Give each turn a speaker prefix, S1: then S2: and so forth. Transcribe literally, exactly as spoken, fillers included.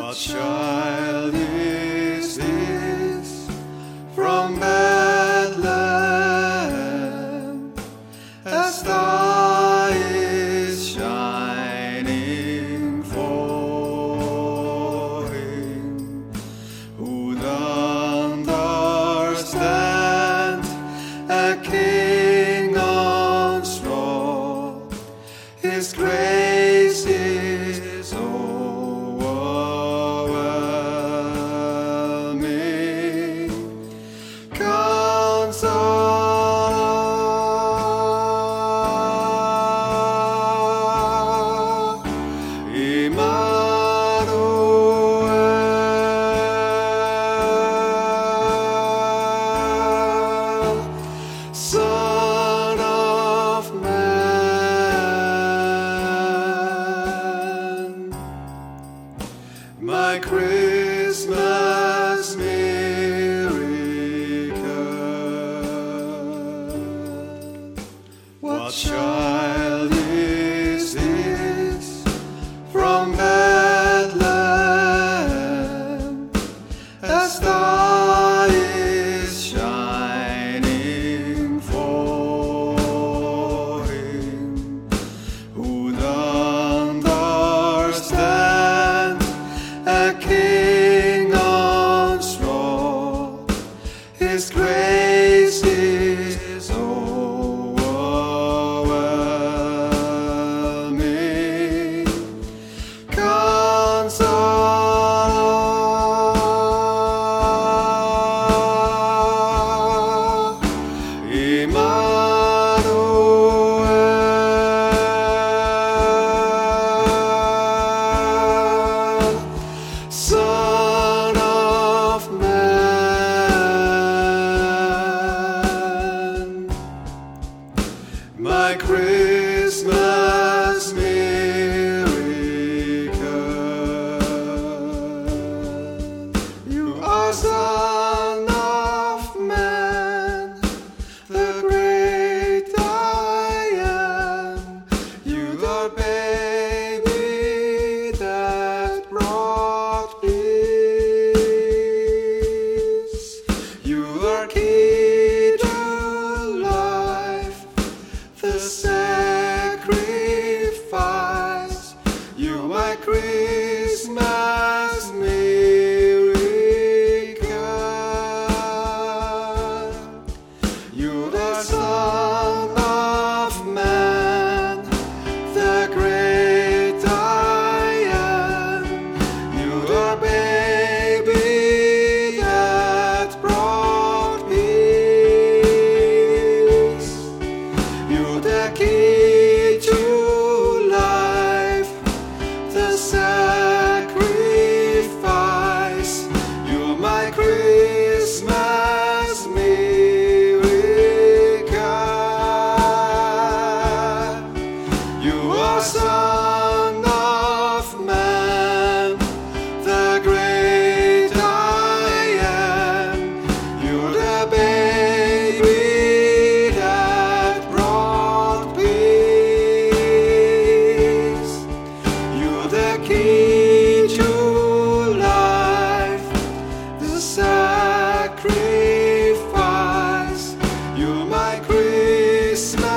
S1: What child is this from Bethlehem? A star is shining for him. Who'd understand a king on straw? His grace is overwhelming. Counselor, Emmanuel, Son of Man. My Christmas miracle. What child is this from Bethlehem? A star is shining for him. Who'd understand a king on straw? His grace is overwhelming. Counselor, Emmanuel, Son of Man. My Christmas miracle. You are Son of Man, the great I am. You the baby that brought peace. You are key to life, the sacrifice. You my Christmas miracle. You the Son of Man, the great I am. You the baby that brought peace. You the key to life, the sacrifice. You my Christmas miracle. You are Son of Man, the great I am. You're the baby that brought peace. You're the key to life, the sacrifice. You're my Christmas